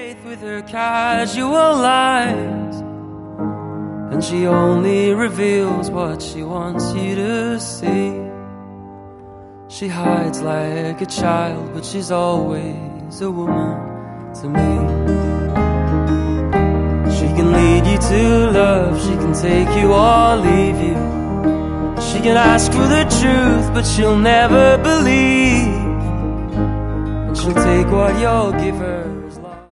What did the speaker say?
faith with her casual lies, and she only reveals what she wants you to see. She hides like a child, but she's always a woman to me. She can lead you to love, she can take you or leave you. She can ask for the truth, but she'll never believe. And she'll take what you'll give her